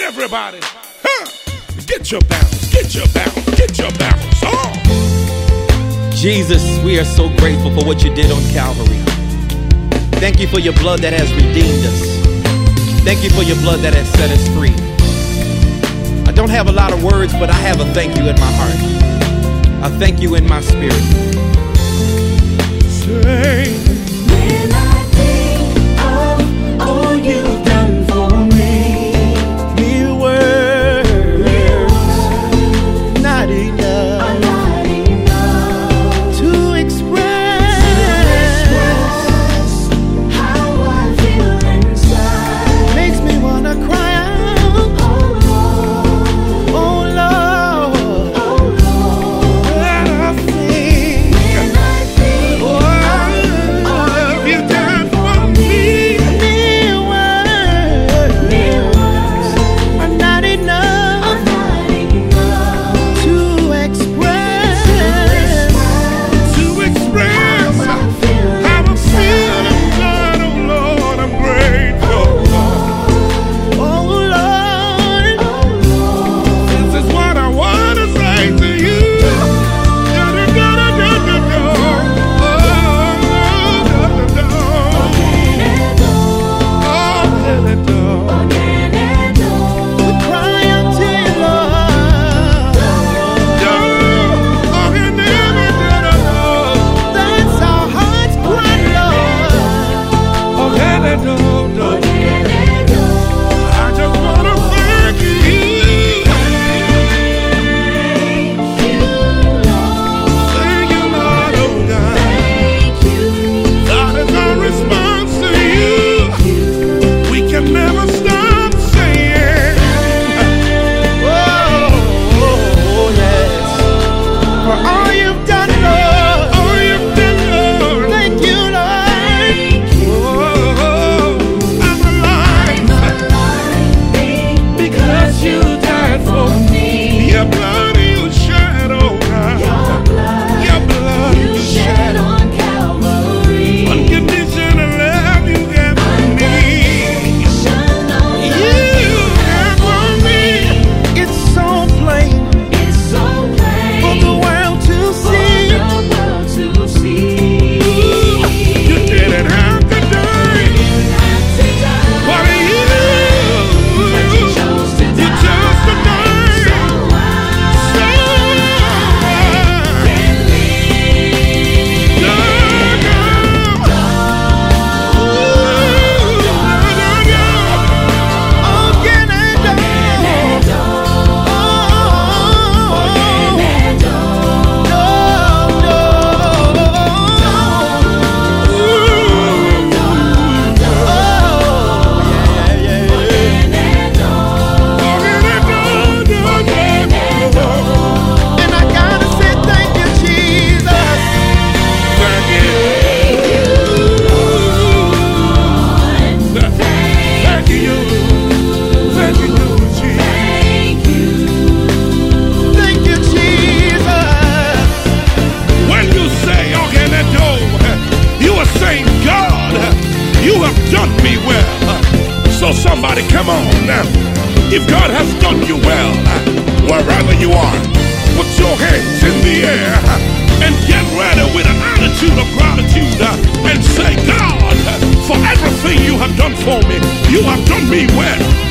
Everybody, get your bounce, get your bounce, get your bounce on. Jesus, we are so grateful for what you did on Calvary. Thank you for your blood that has redeemed us. Thank you for your blood that has set us free. I don't have a lot of words, but I have a thank you in my heart. I thank you in my spirit. Say, when I think of all you've done for me, Mere words not enough to express how I feel inside. makes me wanna cry out. Oh Lord, Oh Lord, oh Lord, when I think when I think of you done for me, mere words are not enough to express to express how I'm feeling, God, oh Lord, I'm grateful. oh Lord. This is what I want to say to you. We cry out to you, Lord. That's our heart's cry, Lord. I just want to thank you. Thank you, Lord, oh God. That is our response to you. We can never stop saying, Oh, yes. For all you've done, Lord. oh, you've done, Lord. Thank you, Lord. Oh, I'm alive Because you died for me. Your blood you shed, oh God. Your blood You shed on Calvary. unconditional love you have for me. Shine on You have for me. It's so plain It's so plain for the world to for see. the world to see. You didn't have to die. Didn't have to die, But you chose to you die. chose to die. So I can Again and And I gotta say thank you, Jesus. Thank you, Jesus. Thank you, Jesus. When you say Ogenedo, you are saying, God, you have done me well. So somebody come on now. If God has done you well, wherever you are, put your hands in the air and get ready with an attitude of gratitude and say, God, for everything you have done for me, you have done me well.